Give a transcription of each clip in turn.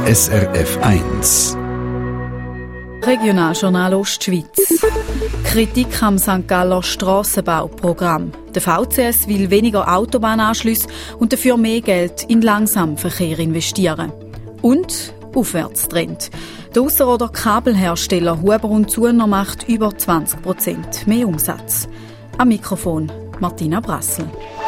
SRF 1. Regionaljournal Ostschweiz. Kritik am St. Galler Strassenbauprogramm. Der VCS will weniger Autobahnanschlüsse und dafür mehr Geld in Langsamverkehr investieren. Und Aufwärtstrend. Der Ausser- oder Kabelhersteller Huber und Zuner macht über 20% mehr Umsatz. Am Mikrofon Martina Brassel.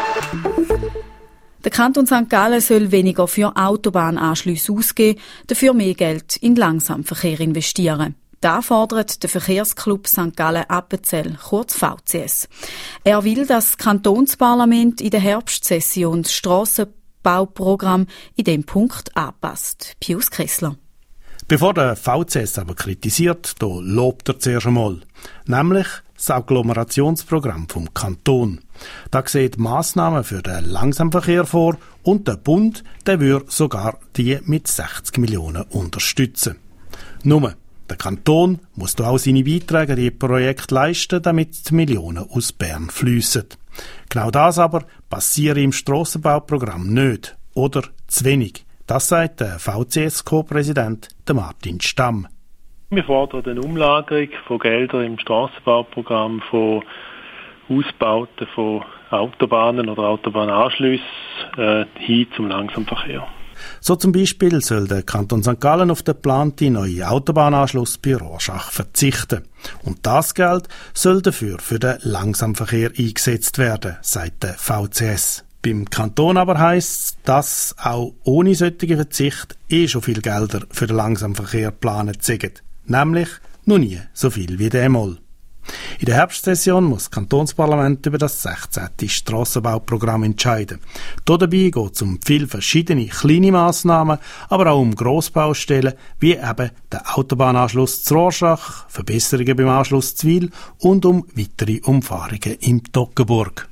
Der Kanton St. Gallen soll weniger für Autobahnanschlüsse ausgeben, dafür mehr Geld in Langsamverkehr investieren. Das fordert der Verkehrsclub St. Gallen-Appenzell, kurz VCS. Er will, dass das Kantonsparlament in der Herbstsession das Strassenbauprogramm in diesem Punkt anpasst. Pius Kressler. Bevor der VCS aber kritisiert, da lobt er zuerst einmal. Nämlich das Agglomerationsprogramm vom Kanton. Da sieht Massnahmen für den Langsamverkehr vor und der Bund, der würde sogar die mit 60 Millionen unterstützen. Nur, der Kanton muss da auch seine Beiträge an die Projekte leisten, damit die Millionen aus Bern fliessen. Genau das aber passiert im Strassenbauprogramm nicht oder zu wenig. Das sagt der VCS-Co-Präsident Martin Stamm. Wir fordern eine Umlagerung von Geldern im Strassenbauprogramm von Ausbauten von Autobahnen oder Autobahnanschlüssen hin zum Langsamverkehr. So zum Beispiel soll der Kanton St. Gallen auf den geplanten neuen Autobahnanschluss bei Rorschach verzichten. Und das Geld soll dafür für den Langsamverkehr eingesetzt werden, sagt der VCS. Beim Kanton aber heisst es, dass auch ohne solchen Verzicht schon viel Gelder für den Langsamverkehr geplant sind. Nämlich noch nie so viel wie diesmal. In der Herbstsession muss das Kantonsparlament über das 16. Strassenbauprogramm entscheiden. Dabei geht es um viele verschiedene kleine Massnahmen, aber auch um Grossbaustellen, wie eben den Autobahnanschluss zu Rorschach, Verbesserungen beim Anschluss zu Wil und um weitere Umfahrungen im Toggenburg.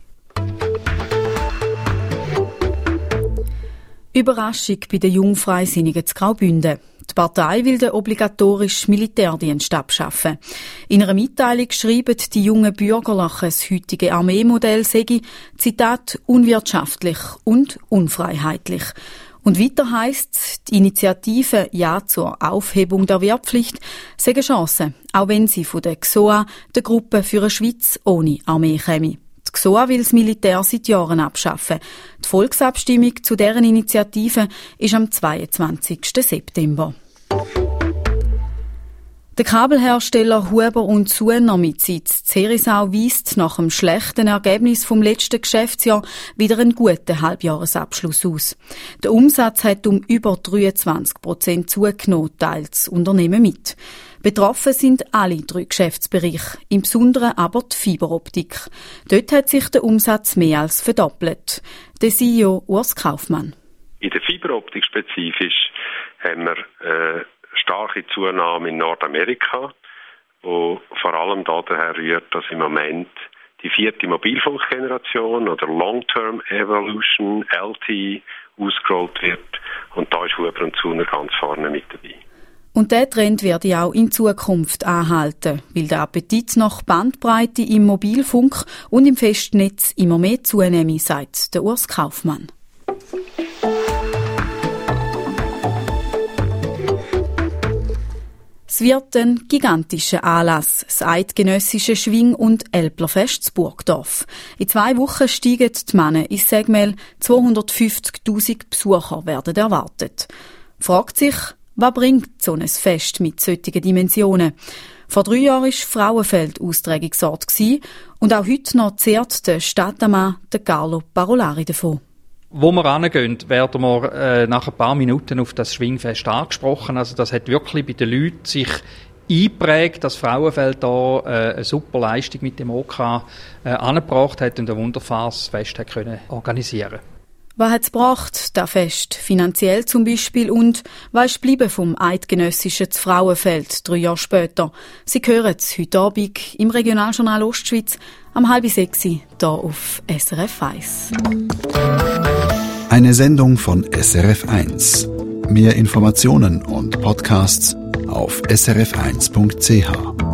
Überraschung bei den Jungfreisinnigen zu Graubünden. Die Partei will den obligatorischen Militärdienst abschaffen. In einer Mitteilung schreiben die jungen Bürgerlichen, das heutige Armeemodell sei, Zitat, unwirtschaftlich und unfreiheitlich. Und weiter heisst es, die Initiative Ja zur Aufhebung der Wehrpflicht sei eine Chance, auch wenn sie von der XOA, der Gruppe für eine Schweiz ohne Armee käme. Die XOA will das Militär seit Jahren abschaffen. Die Volksabstimmung zu deren Initiative ist am 22. September. Der Kabelhersteller Huber und Zuner mit Sitz Zerisau weist nach dem schlechten Ergebnis vom letzten Geschäftsjahr wieder einen guten Halbjahresabschluss aus. Der Umsatz hat um über 23% zugenommen, teilt das Unternehmen mit. Betroffen sind alle 3 Geschäftsbereiche, im Besonderen aber die Fiberoptik. Dort hat sich der Umsatz mehr als verdoppelt. Der CEO Urs Kaufmann. In der Fiberoptik spezifisch haben wir starke Zunahme in Nordamerika, wo vor allem daher rührt, dass im Moment die 4. Mobilfunkgeneration oder Long-Term Evolution, LTE, ausgerollt wird. Und da ist Huber und Zuner ganz vorne mit dabei. Und dieser Trend werde auch in Zukunft anhalten, weil der Appetit nach Bandbreite im Mobilfunk und im Festnetz immer mehr zunehme, sagt der Urs Kaufmann. Es wird ein gigantischer Anlass, das eidgenössische Schwing- und Älplerfest zu Burgdorf. In 2 Wochen steigen die Männer ins Segmel, 250'000 Besucher werden erwartet. Fragt sich, was bringt so ein Fest mit solchen Dimensionen? Vor 3 Jahren war Frauenfeld Austragungsort und auch heute noch zehrt der Stadtmann, der Carlo Parolari, davon. Wo wir hingehen, werden wir nach ein paar Minuten auf das Schwingfest angesprochen. Also das hat wirklich bei den Leuten sich eingeprägt, dass Frauenfeld da eine super Leistung mit dem OK angebracht hat und ein wunderbares Fest hat können organisieren. Was hat es gebracht, das Fest? Finanziell zum Beispiel. Und was ist geblieben vom eidgenössischen Frauenfeld 3 Jahre später? Sie hören es heute Abend im Regionaljournal Ostschweiz am 5:30 hier auf SRF 1. Eine Sendung von SRF 1. Mehr Informationen und Podcasts auf srf1.ch.